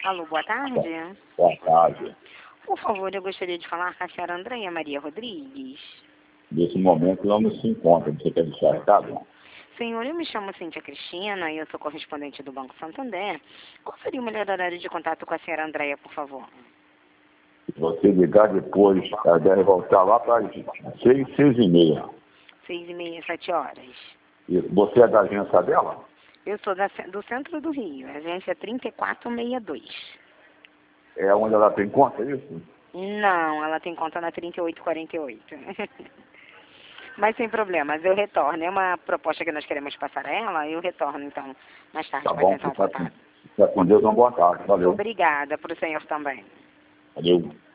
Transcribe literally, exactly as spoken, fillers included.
Alô, boa tarde. Boa tarde. Por favor, eu gostaria de falar com a senhora Andréia Maria Rodrigues. Nesse momento não se encontra. Você quer deixar recado? Senhor, eu me chamo Cíntia Cristina e eu sou correspondente do Banco Santander. Qual seria o melhor horário de contato com a senhora Andréia, por favor? Se você ligar depois, ela deve voltar lá para as seis, seis e meia. Seis e meia, sete horas. E você é da agência dela? Eu sou da, do centro do Rio, agência trinta e quatro sessenta e dois. É onde ela tem conta, é isso? Não, ela tem conta na trinta e oito quarenta e oito. Mas sem problemas, eu retorno. É uma proposta que nós queremos passar a ela, eu retorno, então, mais tarde, Tá para bom, tentar um fica contato. com Deus, uma boa tarde. Valeu. Obrigada, para o senhor também. Valeu.